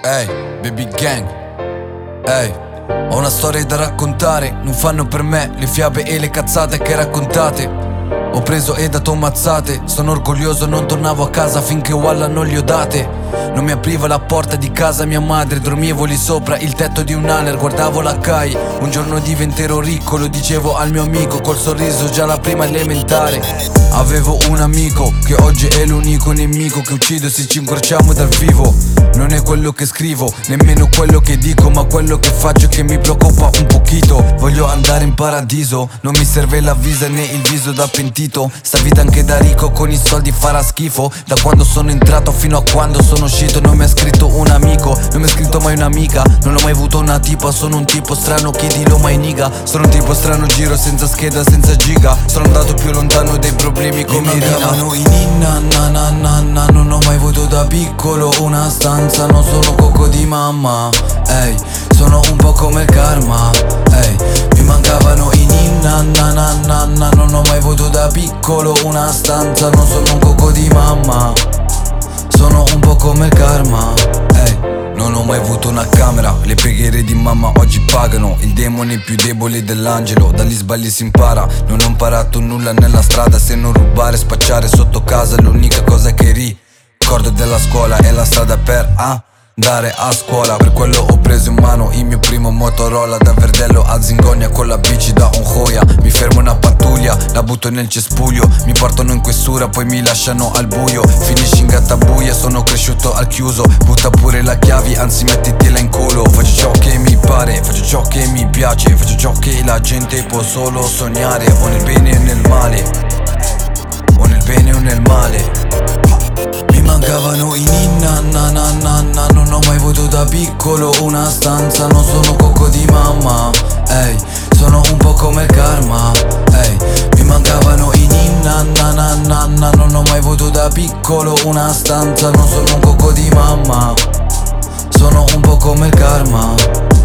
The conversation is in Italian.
Ehi, baby gang. Ehi, ho una storia da raccontare. Non fanno per me le fiabe e le cazzate che raccontate. Ho preso e dato mazzate. Sono orgoglioso, non tornavo a casa finché Walla non li ho date. Non mi apriva la porta di casa mia madre. Dormivo lì sopra il tetto di un Haller. Guardavo la CAI. Un giorno diventerò ricco, lo dicevo al mio amico col sorriso già la prima elementare. Avevo un amico che oggi è l'unico nemico che uccido se ci incrociamo dal vivo. Non è quello che scrivo, nemmeno quello che dico, ma quello che faccio che mi preoccupa un pochino. Voglio andare in paradiso, non mi serve la visa né il viso da pentito. Sta vita anche da ricco con i soldi farà schifo. Da quando sono entrato fino a quando sono uscito non mi ha scritto un amico, non mi ha scritto mai un'amica. Non ho mai avuto una tipa, sono un tipo strano, chiedilo mai niga. Sono un tipo strano, giro senza scheda, senza giga. Sono andato più lontano dei problemi come i chiamano in inna, na na na na. Non ho mai avuto da piccolo una stanza, non sono cocco di mamma. Ehi, sono un po' come il karma. Ehi, mi mancavano i ninna, na na na na. Non ho mai avuto da piccolo una stanza, non sono un cocco di mamma. Sono un po' come il karma. Ehi, non ho mai avuto una camera. Le preghiere di mamma oggi pagano. Il demone più debole dell'angelo. Dagli sbagli si impara. Non ho imparato nulla nella strada, se non rubare, spacciare sotto casa. L'unica cosa che ricordo della scuola è la strada per andare a scuola. Per quello ho preso in mano il mio primo Motorola. Da Verdello a Zingonia con la bici da Onjoia. Mi fermo una pattuglia, la butto nel cespuglio. Mi portano in questura, poi mi lasciano al buio. Finisci in gattabuia, sono cresciuto al chiuso. Butta pure la chiavi, anzi mettitela in culo. Faccio ciò che mi pare, faccio ciò che mi piace. Faccio ciò che la gente può solo sognare. O nel bene o nel male, o nel bene o nel male. Mi mancavano i ninna, na na na na. Non ho mai avuto da piccolo una stanza, non sono cocco di mamma. Ehi, sono un po' come il karma. Ehi, mi mancavano i ninna, na na na na. Non ho mai avuto da piccolo una stanza, non sono un cocco di mamma. Sono un po' come il karma.